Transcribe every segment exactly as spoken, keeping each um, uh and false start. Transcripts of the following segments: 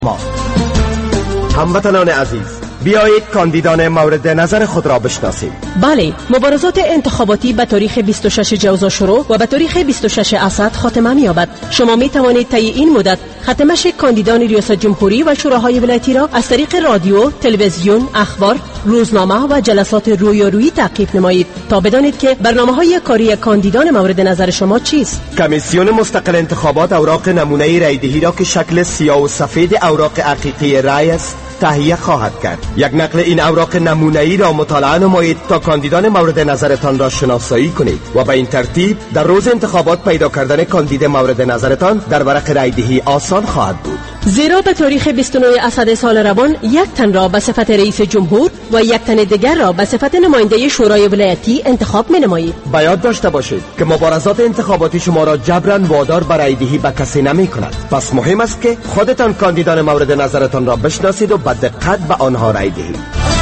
ما هموطنان عزیز، بیایید کاندیدان مورد نظر خود را بشناسیم. بله، مبارزات انتخاباتی به تاریخ بیست و شش جوزا شروع و به تاریخ بیست و شش اسد خاتمه می‌یابد. شما می توانید طی این مدت ختمش کاندیدان ریاست جمهوری و شوراهای ولایتی را از طریق رادیو، تلویزیون، اخبار، روزنامه و جلسات رویارویی تعقیب نمایید تا بدانید که برنامه‌های کاری کاندیدان مورد نظر شما چیست. کمیسیون مستقل انتخابات اوراق نمونه رایدهی را که شکل سیاه و سفید اوراق حقیقی رای است تهیه خواهد کرد. یک نقل این اوراق نمونه‌ای را مطالعه نمایید تا کاندیدان مورد نظرتان را شناسایی کنید و به این ترتیب در روز انتخابات پیدا کردن کاندید مورد نظرتان در ورق رایدهی آسان خواهد بود. زیرا به تاریخ بیست و نه اسد سال روان یک تن را به صفت رئیس جمهور و یک تن دیگر را به صفت نماینده شورای ولایتی انتخاب می‌نمایید. به یاد داشته باشید که مبارزات انتخاباتی شما را جبراً وادار به رایدهی به کسی نمی‌کند. پس مهم است که خودتان کاندیدان مورد نظرتان را بشناسید و به دقت به آنها رای دهید.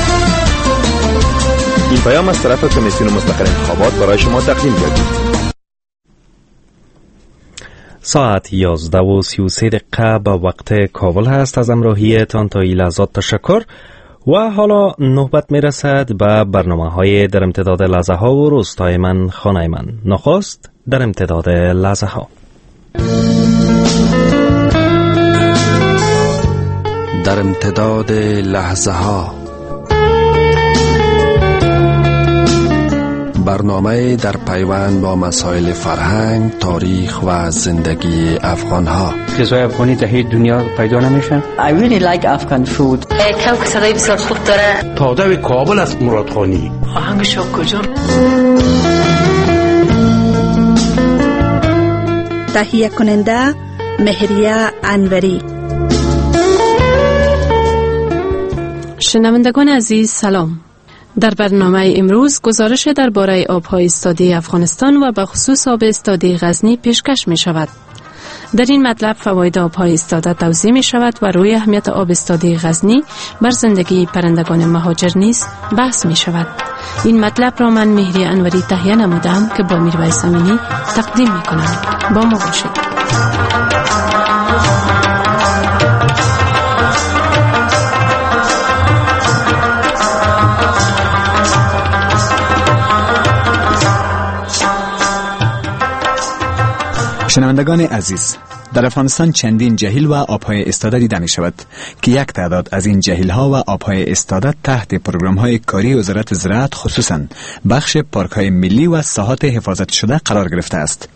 این پیام از طرف کمیسیون مستقل انتخابات برای شما تقدیم گردید. ساعت یازده و سی و سه دقیقه به وقت کابل هست. از همراهیتان تا این لحظات تشکر و حالا نوبت می رسد به برنامه های در امتداد لحظه ها و روستای من خانه من. نخست در امتداد لحظه ها. در امتداد لحظه ها، برنامه در پیوند با مسائل فرهنگ، تاریخ و زندگی افغان ها. غذای افغانی در هیچ دنیا پیدا نمیشن. I really like Afghan food. کوک صدای بسیار خوب داره. تادوی کابل است مرادخانی. آهنگش کجا؟ تهیه کننده مهریه انوری. شنوندگان عزیز سلام. در برنامه امروز گزارش درباره آب‌های استادی افغانستان و به خصوص آب استادی غزنی پیشکش می شود. در این مطلب فواید آب‌های استاده توضیح می شود و روی اهمیت آب استادی غزنی بر زندگی پرندگان مهاجر نیز بحث می شود. این مطلب را من مهری انوری تهیه نمودم که با میرویس امینی تقدیم می کنم. با ما باشید. شنوندگان عزیز، در افغانستان چندین جهیل و آبهای استاده دیده می شود که یک تعداد از این جهیل ها و آبهای استاده تحت پروگرام های کاری وزارت زراعت خصوصاً بخش پارک های ملی و ساحات حفاظت شده قرار گرفته است.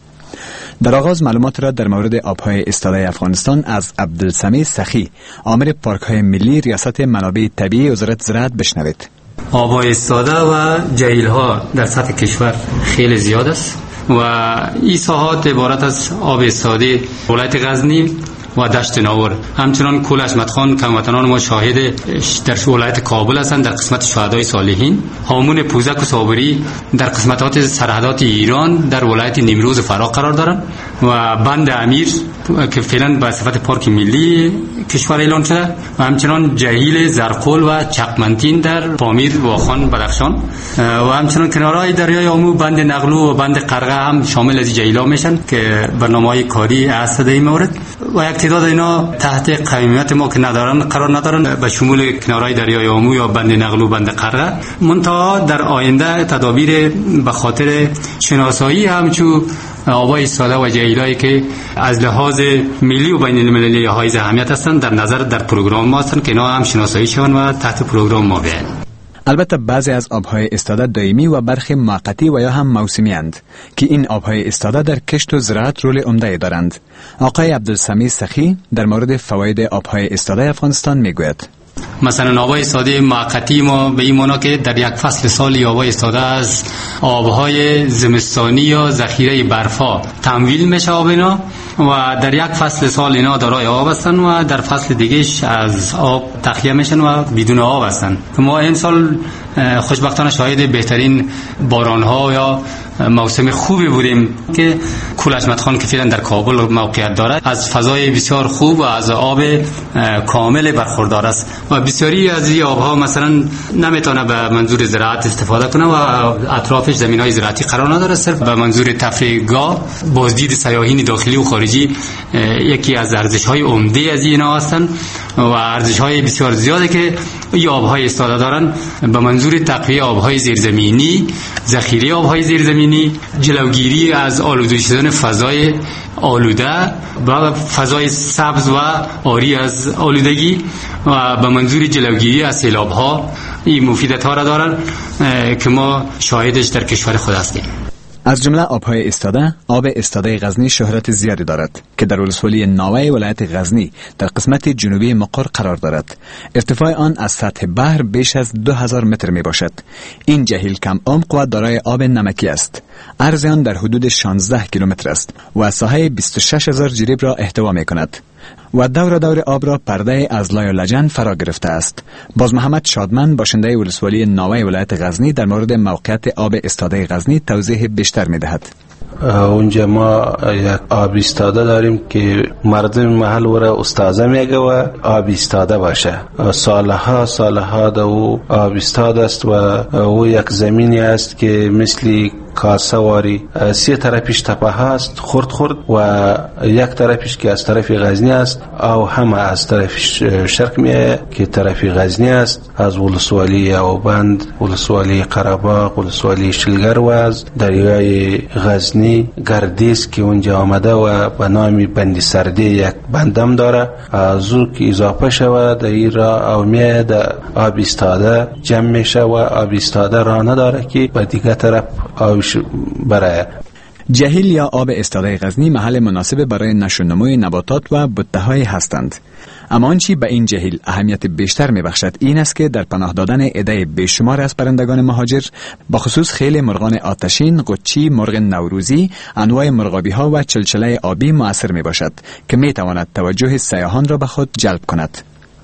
در آغاز معلومات را در مورد آبهای استاده افغانستان از عبدالسمی سخی، آمر پارک های ملی ریاست منابع طبیعی وزارت زراعت بشنوید. آبهای استاده و جهیل ها در سطح کشور خیلی زیاد است و این ساحات عبارت از آب استادی ولایت غزنی و دشت ناور. همچنان کل حشمت خان که هموطنان ما شاهد در ولایت کابل هستند در قسمت شهدای صالحین، هامون پوزک و صابری در قسمتات سرحدات ایران در ولایت نیمروز و فرا قرار دارند و بند امیر که فعلا به صفت پارک ملی کشور اعلان شده و همچنان جهیل زرقل و چقمنتین در پامیر و واخان بدخشان و همچنان کنارهای دریای آمو بند نغلو و بند قرغه هم شامل از جهیل‌ها میشن که برنامه‌های کاری هست در این مورد و یک تعداد اینا تحت قیمت ما که ندارن قرار ندارن به شمول کنارهای دریای آمو یا بند نغلو بند قرغه. منتها در آینده تدابیر به خاطر شناسایی همچون آبای استاده و جهیلایی که از لحاظ ملی و بین المللی های اهمیت هستند در نظر در پروگرام ما هستند که اینا هم شناسایی شوند و تحت پروگرام ما بیاین. البته بعضی از آبهای استاده دائمی و برخی موقتی و یا هم موسمی اند که این آبهای استاده در کشت و زراعت رول عمده دارند. آقای عبدالسمی سخی در مورد فواید آبهای استاده افغانستان میگوید. مثلا آبهای استاده موقتی ما به این معنی که در یک فصل سالی آبهای استاده از آبهای زمستانی یا ذخیره برفا تمویل میشه آب اینا و در یک فصل سال اینا دارای آب هستن و در فصل دیگهش از آب تخلیه میشن و بدون آب هستن. ما این سال خوشبختانه شاهد بهترین باران‌ها یا موسم خوبی بودیم که کل حشمت خان که فعلا در کابل موقعیت دارد از فضای بسیار خوب و از آب کامل برخوردار است و بسیاری از این آبها مثلا نمیتونه به منظور زراعت استفاده کنه و اطرافش زمین‌های زراعتی قرار نداره، صرف به منظور تفریحگاه بازدید سیاحین داخلی و خارجی یکی از ارزش‌های عمده از اینا هستند و ارزش های بسیار زیاده که این آبهای استاده دارن به منظور تقویه آبهای زیرزمینی، ذخیره آبهای زیرزمینی، جلوگیری از آلوده شدن فضای آلوده و فضای سبز و عاری از آلودگی و به منظور جلوگیری از سیلاب‌ها. این مفیدت‌ها را دارن که ما شاهدش در کشور خود هستیم. از جمله آبهای استاده، آب استاده غزنی شهرت زیادی دارد که در ولسوالی ناوه ولایت غزنی در قسمت جنوبی مقر قرار دارد. ارتفاع آن از سطح بحر بیش از دو هزار متر می باشد. این جهیل کم عمق و دارای آب نمکی است. عرض آن در حدود شانزده کیلومتر است و ساحه بیست و شش هزار جریب را احتوا می کند و دور دور آب را پرده از لای و لجن فرا گرفته است. باز محمد شادمان باشنده ولسوالی ناوه ولایت غزنی در مورد موقعیت آب استاده غزنی توضیح بیشتر می دهد. اونجا ما یک آب استاده داریم که مردم محل ورا استازه میگه و آب استاده باشه. سالها سالها دو آب استاده است و او یک زمینی است که مثل کاسواری سی طرفش تپه هست خرد خرد و یک طرفش که از طرف غزنی است او هم از طرف شرق میه که طرف غزنی است. از ولسوالی اوبند، ولسوالی قره‌باغ، ولسوالی شلگر و از دریای غزنی گردیس که اونجا آمده و به نام بند سردی یک بندم داره. از او که اضافه شود در این را او میه در آب استاده جمع میشه و آب استاده را نداره که به دیگه طرف آب برای جهیل یا آب استاده غزنی محل مناسب برای نشو نموی نباتات و بوته‌های هستند. اما آنچه به این جهیل اهمیت بیشتر میبخشد این است که در پناه دادن عده بیشمار از پرندگان مهاجر با خصوص خیل مرغان آتشین، قچی، مرغ نوروزی، انواع مرغابی ها و چلچله آبی مؤثر میباشد که میتواند توجه سیاحان را به خود جلب کند.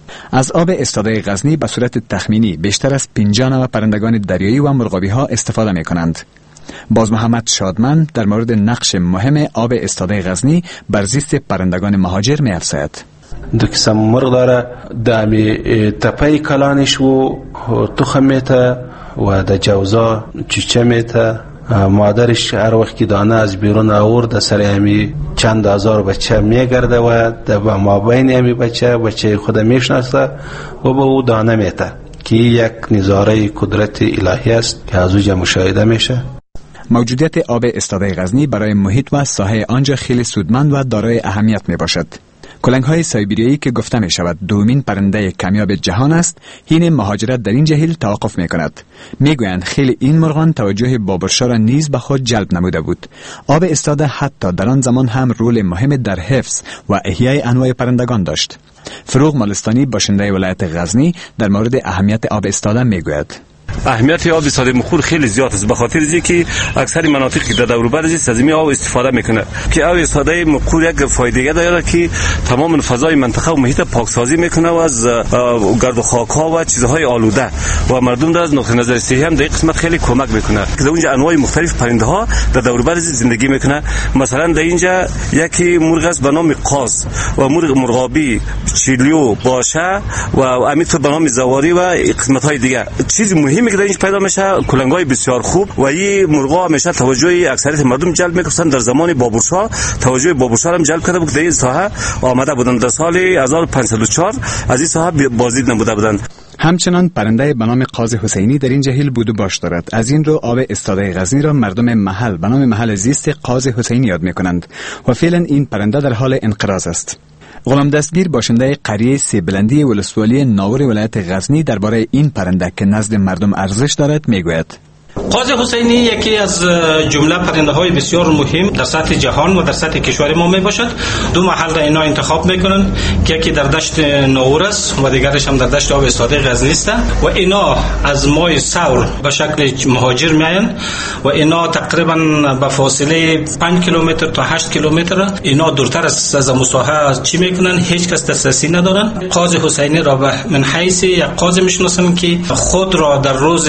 از آب استاده غزنی به صورت تخمینی بیشتر از پنجاه نوع پرندگان دریایی و مرغابی ها استفاده می کنند. باز محمد شادمان در مورد نقش مهم آب استاده غزنی بر زیست پرندگان مهاجر می افزاید. دو قسم مرغ داره، دامی تپای کلانش و تخم میته و د جوزا چیچه میته. مادرش هر وقت که دانه از بیرون آورد سر همی چند هزار بچه میگرده و در مابین همی بچه بچه خود میشناسته و به او دانه میته که یک نظاره قدرت الهی است که از اوجه مشاهده میشه. موجودیت آب استاده غزنی برای محیط و ساحه آنجا خیلی سودمند و دارای اهمیت می باشد. کلنگ های سایبریایی که گفته می شود دومین پرنده کمیاب جهان است، حین مهاجرت در این جهیل توقف می کند. می گویند خیلی این مرغان توجه بابرشا را نیز به خود جلب نموده بود. آب استاده حتی در آن زمان هم رول مهم در حفظ و احیای انواع پرندگان داشت. فروغ مالستانی باشنده ولایت غزنی در مورد اهمیت آب استاده می گوید. اهمیت آب استاده مخور خیلی زیاد است، به خاطر اینکه اکثر مناطق که در دور و بر از زمین آب استفاده میکنه که آب استاده مخور یک فایده داره که تمام فضای منطقه و محیط پاکسازی میکنه و از گرد و خاک ها و چیزهای آلوده و مردم در از نقطه نظر صحی هم در این قسمت خیلی کمک میکنه که در اونجا انواع مختلف پرنده ها در دور و بر زندگی میکنه. مثلا در اینجا یکی مرغ است به نام قاز و مرغ مرغابی، چیلیو، باشه و همینطور به نام زواری و قسمت های دیگه. چیز مهمی که در اینجا پیدا میشه کلنگای بسیار خوب و این مرغا همیشه توجه اکثریت مردم جلب میکنن. در زمان بابورشاه توجه بابورشاه هم جلب کرده بود، در این ساحه آمده بودن. در سال هزار و پانصد و چهار از این ساحه بازدید نموده بودند. همچنان پرنده به نام قاز حسینی در این جهیل بود و باش دارد. از این رو آب استاده غزنی را مردم محل به نام محل زیست قاز حسینی یاد میکنند و فعلا این پرنده در حال انقراض است. غلام دستگیر باشنده قریه سیبلندی ولسوالی ناور ولایت غزنی درباره این پرنده که نزد مردم ارزش دارد میگوید. قاز حسینی یکی از جمله پرنده های بسیار مهم در سطح جهان و در سطح کشور ما می باشد. دو محل را اینا انتخاب میکنند که یکی در دشت ناور است و دیگرش هم در دشت آب استاده غزنی است و اینا از مای ثور به شکل مهاجر میایند و اینا تقریبا به فاصله پنج کیلومتر تا هشت کیلومتر اینا دورتر از مساحه چی میکنن، هیچ کس دسترسی ندارن. قاز حسینی را به من حیث یک قاز میشناسن که خود را در روز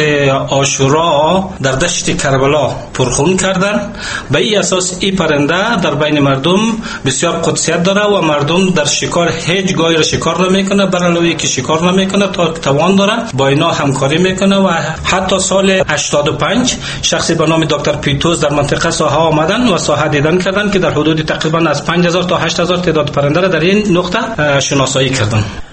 عاشورا در دشت کربلا پرخون کردن. به این اساس این پرنده در بین مردم بسیار قدسیت داره و مردم در شکار هیچ گاهی را شکار نمیکنه، بر علاوه که شکار نمیکنه تا توان داره با اینا همکاری میکنه و حتی سال هشتاد و پنج شخصی به نام دکتر پیتوس در منطقه ساحه آمدن و ساحه دیدن کردن که در حدود تقریبا از پنج هزار تا هشت هزار تعداد پرنده را در این نقطه شناسایی کردن.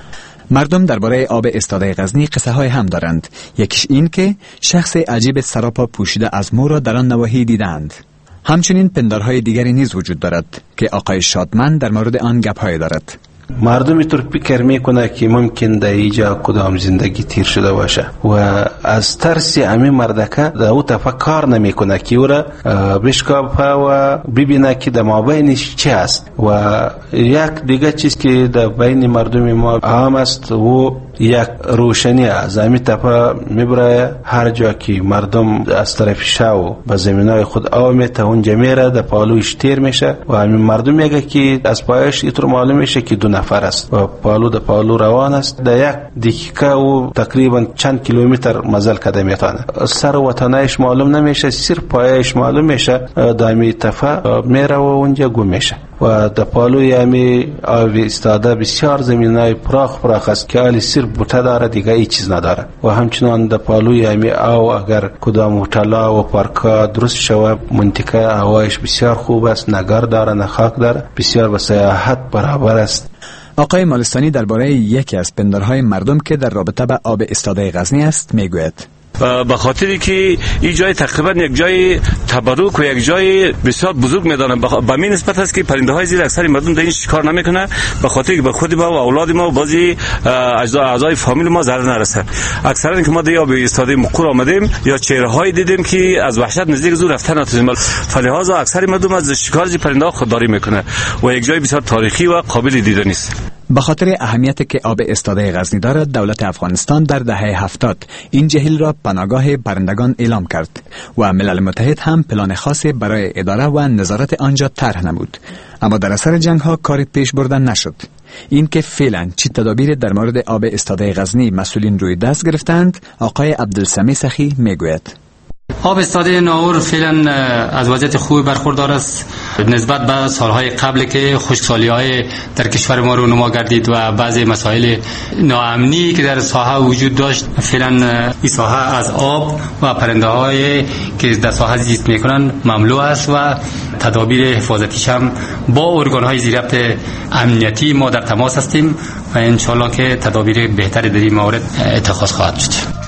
مردم درباره آب استاده غزنی قصه های هم دارند. یکیش این که شخص عجیب سراپا پوشیده از مو را در آن نواحی دیدند. همچنین پندارهای دیگری نیز وجود دارد که آقای شادمن در مورد آن گپ‌های دارد. مردم اینطور فکر میکنه که ممکن در اینجا کدام زندگی تیر شده باشه و از ترس همین مردکه در او طرف کار نمیکنه که او را بشکافه و ببینه که در مابینش چه است. و یک دیگه چیز که در بین مردم ما عام است و یک روشنی از همین طرف میبره، هر جا که مردم از طرف شو به زمینای خود آب میته اونجا میره، در پالوش تیر میشه و همین مردم میگه که از پایش اینطور معلوم میشه که دو نفر است و پالو در پالو روان است. در یک دقیقه و تقریبا چند کیلومتر مزل کده میتونه. سر و وطنایش معلوم نمیشه، صرف پایش معلوم میشه، در همین طرف میره و اونجا گم میشه. و در پالوی همی آب استاده بسیار زمینای پراخ پراخ است که حالی صرف بوته داره، دیگه ای چیز نداره. و همچنان در پالوی همی آو اگر کدام هتل‌ها و پارک‌ها درست شود، منطقه هوایش بسیار خوب است، نگر داره، نه خاک داره، بسیار به سیاحت برابر است. آقای مالستانی درباره یکی از پندارهای مردم که در رابطه با آب استاده غزنی است میگوید. به خاطری که این جای تقریبا یک جای تبرک و یک جای بسیار بزرگ میدانه، به می نسبت است که پرنده های زیر اکثر مردم در این شکار نمیکنه، به خاطر که به خود ما و اولاد ما و بعضی اعضای فامیل ما ضرر نرسه. اکثرا که ما در آب استاده مقور آمدیم یا چهره های دیدیم که از وحشت نزدیک زور رفتن نتونیم، فلهذا اکثر مردم از شکار پرنده ها خودداری میکنه و یک جای بسیار تاریخی و قابل دیدن است. به خاطر اهمیتی که آب استاده غزنی دارد، دولت افغانستان در دهه هفتاد این جهیل را پناهگاه پرندگان اعلام کرد و ملل متحد هم پلان خاصی برای اداره و نظارت آنجا طرح نمود. اما در اثر جنگ ها کاری پیش بردن نشد. این که فعلا چه تدابیر در مورد آب استاده غزنی مسئولین روی دست گرفتند، آقای عبدالسمی سخی میگوید. آب استاده ناور فعلا از وضعیت خوبی برخوردار است نسبت به سالهای قبل که خشکسالی‌های در کشور ما رو نما گردید و بعضی مسائل ناامنی که در ساحه وجود داشت. فعلا این ساحه از آب و پرنده‌های که در ساحه زیست می‌کنند مملو است و تدابیر حفاظتیش هم با ارگان‌های ضبط امنیتی ما در تماس هستیم و ان شاءالله که تدابیر بهتری در این مورد اتخاذ خواهد شد.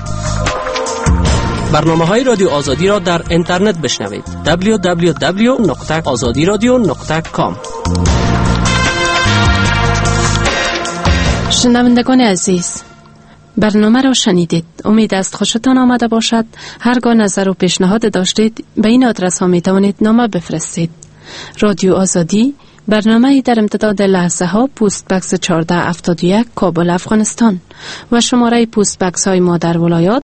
برنامه های رادیو آزادی را در اینترنت بشنوید. دبلیو دبلیو دبلیو دات آزادی رادیو دات کام. شنوندگان عزیز، برنامه را شنیدید. امید است خوشتان آمده باشد. هرگاه نظر و پیشنهاد داشتید به این آدرس ها می توانید نامه بفرستید. رادیو آزادی، برنامه در امتداد لحظه ها، پوست بکس چهارده هفتاد و یک، کابل، افغانستان و شماره پوست بکس های ما در ولایات